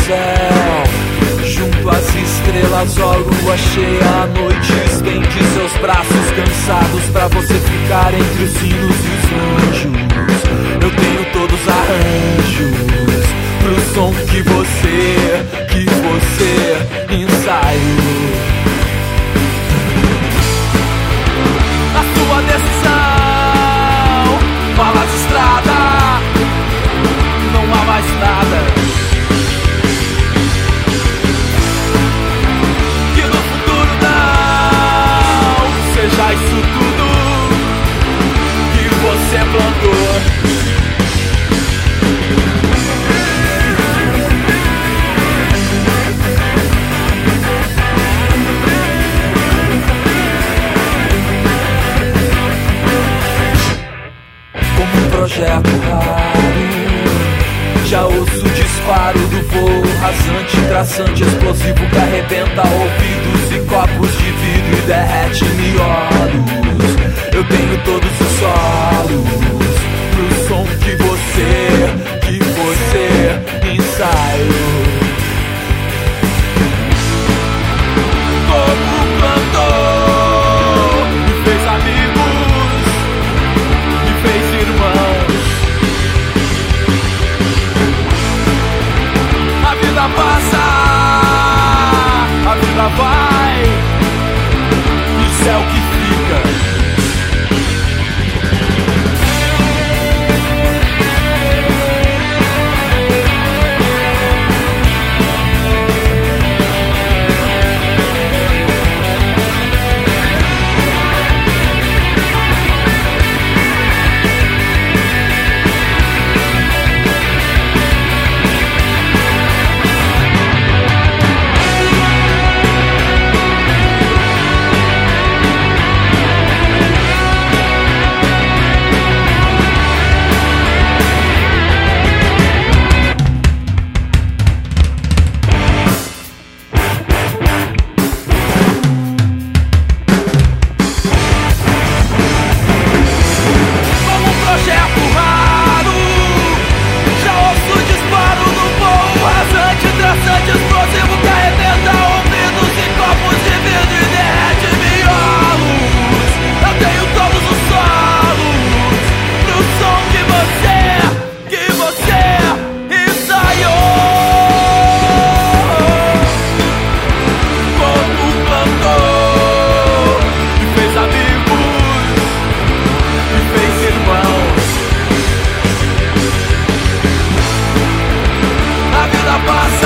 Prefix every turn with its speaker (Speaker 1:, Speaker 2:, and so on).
Speaker 1: céu, junto às estrelas, ó lua cheia, a noite estende seus braços cansados pra você ficar entre os sinos e os anjos. Eu tenho todos os arranjos pro som que você ensaio. A sua decisão, falas de estrada, não há mais nada. Que no futuro não seja isso tudo que você plantou. Projeto raro, já ouço o disparo do voo rasante, traçante, explosivo que arrebenta ouvidos e copos de vidro e derrete miolos. Eu tenho todos os solos pro som que você ensaio. Como plantou, me fez amigos, me fez irmãos. A vida passa, a vida vai, isso é o que fica. Explosivo que arrebenta ouvidos e copos de vidro e derrete miolos. Eu tenho todos os solos pro som que você ensaiou. Como plantou, me fez amigos, me fez irmãos. A vida passa,